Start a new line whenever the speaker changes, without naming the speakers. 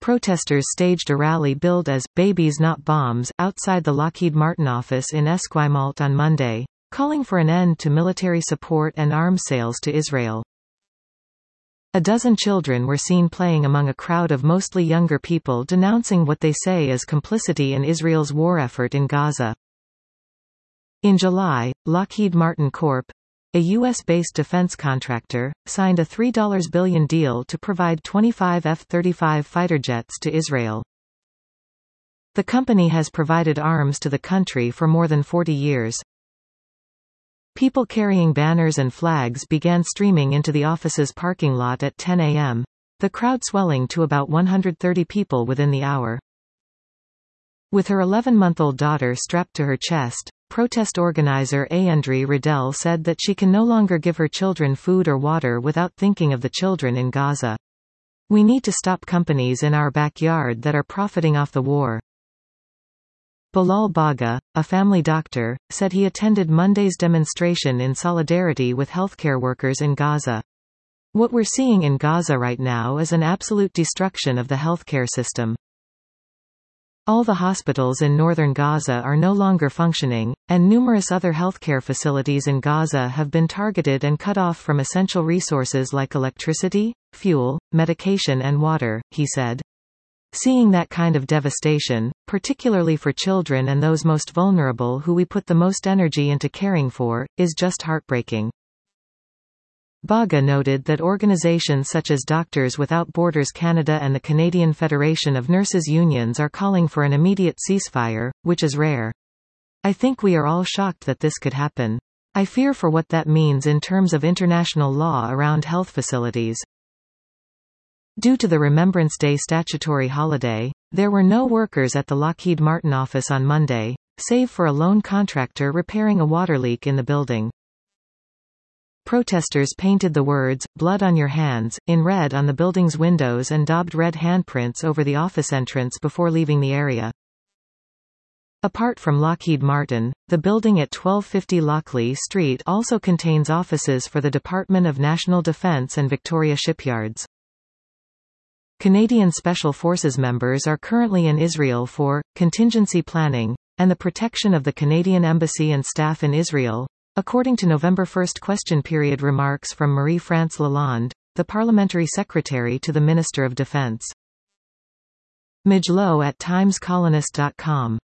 Protesters staged a rally billed as "Babies Not Bombs" outside the Lockheed Martin office in Esquimalt on Monday, calling for an end to military support and arms sales to Israel. A dozen children were seen playing among a crowd of mostly younger people denouncing what they say is complicity in Israel's war effort in Gaza. In July, Lockheed Martin Corp., a U.S.-based defense contractor, signed a $3 billion deal to provide 25 F-35 fighter jets to Israel. The company has provided arms to the country for more than 40 years. People carrying banners and flags began streaming into the office's parking lot at 10 a.m., the crowd swelling to about 130 people within the hour. With her 11-month-old daughter strapped to her chest, protest organizer Ayandri Riddell said that she can no longer give her children food or water without thinking of the children in Gaza. "We need to stop companies in our backyard that are profiting off the war." Bilal Baga, a family doctor, said he attended Monday's demonstration in solidarity with healthcare workers in Gaza. "What we're seeing in Gaza right now is an absolute destruction of the healthcare system. All the hospitals in northern Gaza are no longer functioning, and numerous other healthcare facilities in Gaza have been targeted and cut off from essential resources like electricity, fuel, medication and water," he said. "Seeing that kind of devastation, particularly for children and those most vulnerable who we put the most energy into caring for, is just heartbreaking." Baga noted that organizations such as Doctors Without Borders Canada and the Canadian Federation of Nurses Unions are calling for an immediate ceasefire, which is rare. "I think we are all shocked that this could happen. I fear for what that means in terms of international law around health facilities." Due to the Remembrance Day statutory holiday, there were no workers at the Lockheed Martin office on Monday, save for a lone contractor repairing a water leak in the building. Protesters painted the words, "Blood on Your Hands," in red on the building's windows and daubed red handprints over the office entrance before leaving the area. Apart from Lockheed Martin, the building at 1250 Lockley Street also contains offices for the Department of National Defence and Victoria Shipyards. Canadian Special Forces members are currently in Israel for contingency planning and the protection of the Canadian Embassy and staff in Israel, according to November 1 question period remarks from Marie-France Lalonde, the parliamentary secretary to the Minister of Defence. Midge Lowe at timescolonist.com